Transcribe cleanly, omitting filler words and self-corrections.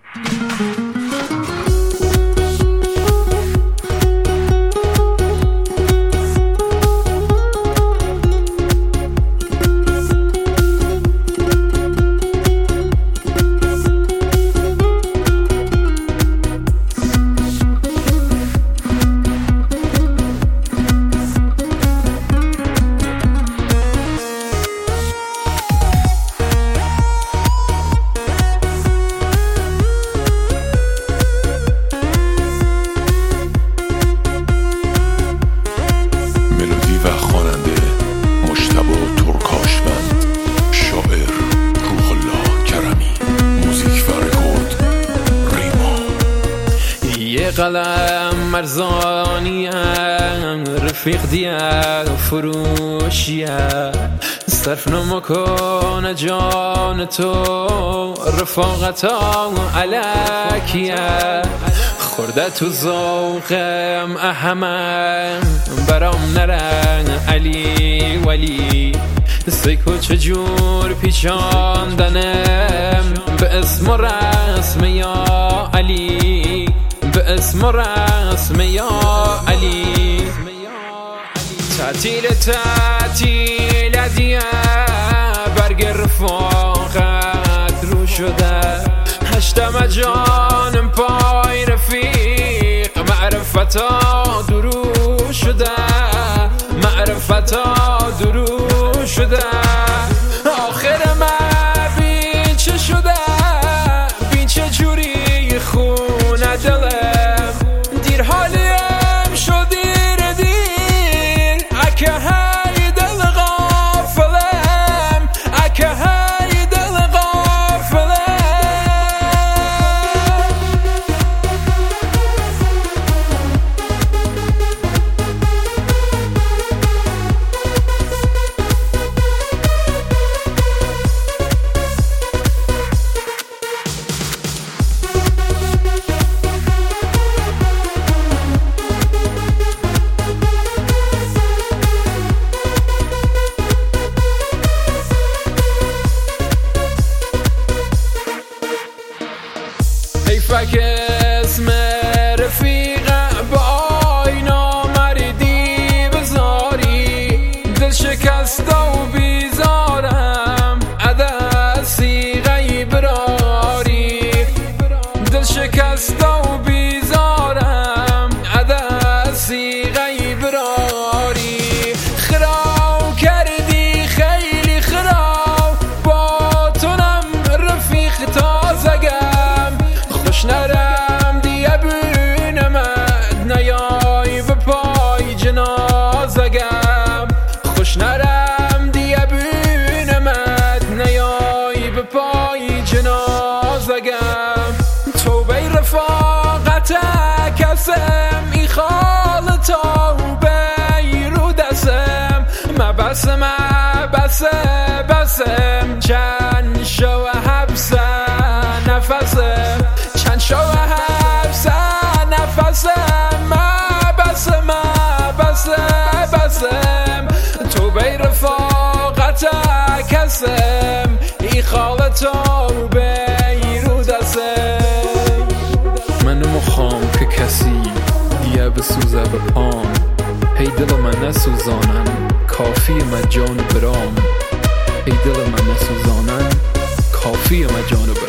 قلم مرزانیم رفیق دیا فروشیه صرف نمکن جان تو رفاقتا علکیه خورده تو ذوقم احمد برام نرن علی ولی سیکو چجور پیچاندنم به اسم و رسم یا علی به اسم و رسم یا علی تعطیل دیه برگ رفاقت رو شده هشتم جانم پای رفیق معرفتا درو شده معرفتا درو شده آخر من بین چه شده بین چه جوری خونه دلم دیر حالیم شد دیر دیر اکه های دل غافلم اکه های دل غافلم حیفک اسم رفیقم با آینا مردی بذاری دل شکسته و بیزارم عدسی غیب راری دل شکسته و بیزارم عدسی غیب راری خراب کردی خیلی خراب با تونم رفیق تازگم خوش نرم دیگه بینمت نیای به پای جنازگم خوش نرم دیگه بینمت نیای به پای جنازگم توبه رفاقت کسم ای خالتا بیرو دستم مبسم بسم چند شو حبسه نفسم چند شو حبسه نفسم بسم توبه رفاقت کسم ای خالتا بیرو دستم من مخوام که کسی دیگه بسوزه به پام هی دل من نسوزانن کافی من جان برام هی دل من نسوزانن کافی من جان برام